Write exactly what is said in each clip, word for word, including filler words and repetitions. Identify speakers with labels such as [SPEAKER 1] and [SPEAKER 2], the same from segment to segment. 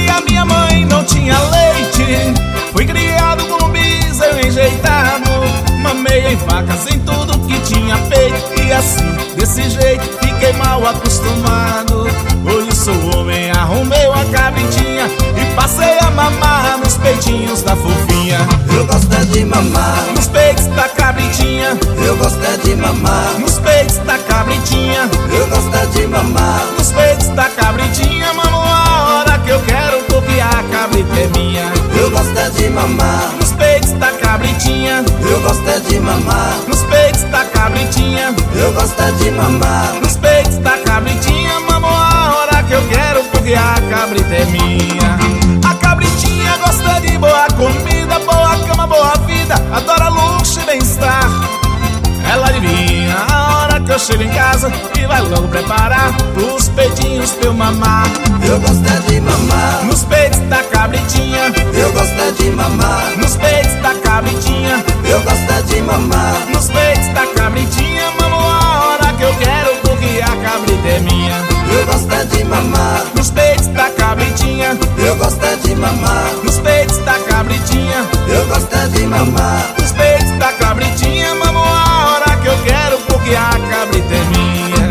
[SPEAKER 1] nasci a minha mãe não tinha leite. Fui criado com um bezerro enjeitado. Mamei em vacas em tudo que tinha peito. E assim, desse jeito, fiquei mal acostumado. Hoje sou homem, arrumei uma cabritinha e passei a mamar nos peitinhos da fofinha.
[SPEAKER 2] Eu gosto é de mamar
[SPEAKER 1] nos peitos da cabritinha.
[SPEAKER 2] Eu gosto é de mamar
[SPEAKER 1] nos peitos da cabritinha.
[SPEAKER 2] Eu gosto é de mamar
[SPEAKER 1] nos peitos da cabritinha. Mamo a hora que eu quero, porque a cabrita é minha.
[SPEAKER 2] Eu gosto é de mamar
[SPEAKER 1] nos peitos da cabritinha.
[SPEAKER 2] Eu gosto é de mamar
[SPEAKER 1] nos peitos da cabritinha.
[SPEAKER 2] Eu gosto é de mamar
[SPEAKER 1] nos peitos da cabritinha. Mamo a hora que eu quero, porque a cabrita é minha. A cabritinha gosta de boa comida, boa cama, boa vida, adora luxo e bem-estar. Ela adivinha a hora que eu chego em casa e vai logo preparar os peitinhos pra eu mamar.
[SPEAKER 2] Eu gosto é de mamar
[SPEAKER 1] nos peitos da cabritinha.
[SPEAKER 2] Eu gosto é de mamar
[SPEAKER 1] nos peitos da cabritinha.
[SPEAKER 2] Eu gosto é de mamar
[SPEAKER 1] nos peitos da cabritinha. Mamo a hora que eu quero, porque a cabrita é minha.
[SPEAKER 2] Eu gosto é de mamar
[SPEAKER 1] nos peitos da cabritinha.
[SPEAKER 2] Eu gosto é de mamar
[SPEAKER 1] nos peitos da cabritinha.
[SPEAKER 2] Eu gosto é de mamar
[SPEAKER 1] nos peitos da cabritinha. Mamo a hora que eu quero, porque a cabrita é minha.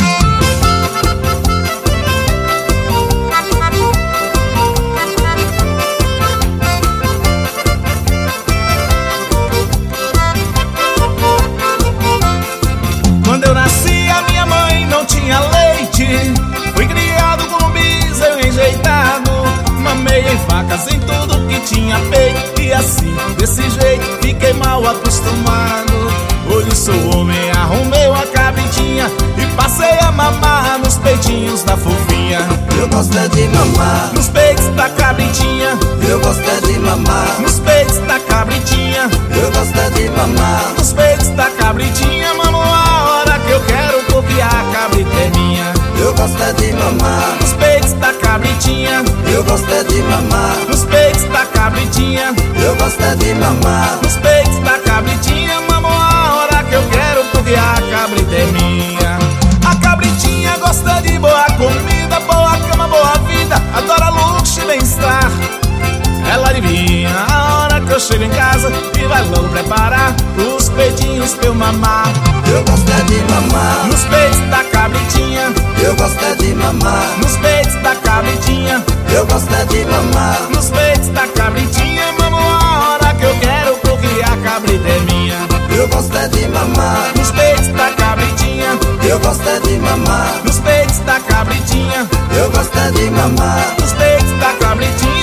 [SPEAKER 1] Quando eu nasci a minha mãe não tinha leite. Fui criado com um bezerro enjeitado. Mamei em vacas em tudo que tinha peito. E assim, desse jeito, fiquei mal acostumado. Hoje sou homem, arrumei uma cabritinha e passei a mamar nos peitinhos da fofinha.
[SPEAKER 2] Eu gosto é de mamar
[SPEAKER 1] nos peitos da cabritinha.
[SPEAKER 2] Eu gosto é de mamar
[SPEAKER 1] nos peitos da cabritinha.
[SPEAKER 2] Eu gosto é de mamar
[SPEAKER 1] nos peitos da cabritinha. Mamo a hora que eu quero, porque a cabrita é minha.
[SPEAKER 2] Eu gosto é de mamar
[SPEAKER 1] nos peitos da cabritinha.
[SPEAKER 2] Eu gosto é de mamar
[SPEAKER 1] nos peitos da cabritinha.
[SPEAKER 2] Eu gosto é de mamar
[SPEAKER 1] nos peitos da cabritinha. Mamo a hora que eu quero, porque a cabrita é minha. A cabritinha gosta de boa comida, boa cama, boa vida, adora luxo e bem-estar. Ela adivinha a hora que eu chego em casa e vai logo preparar os peitinhos pra eu mamar.
[SPEAKER 2] Eu gosto é de mamar
[SPEAKER 1] nos peitos da cabritinha.
[SPEAKER 2] Eu gosto é de mamar
[SPEAKER 1] nos peitos da cabritinha.
[SPEAKER 2] Eu gosto é de mamar
[SPEAKER 1] nos peitos da cabritinha. Mamo a hora que eu quero, porque a cabrita é minha.
[SPEAKER 2] Eu gosto é de mamar
[SPEAKER 1] nos peitos da cabritinha.
[SPEAKER 2] Eu gosto é de mamar
[SPEAKER 1] nos peitos da cabritinha.
[SPEAKER 2] Eu gosto é de mamar
[SPEAKER 1] nos peitos da cabritinha.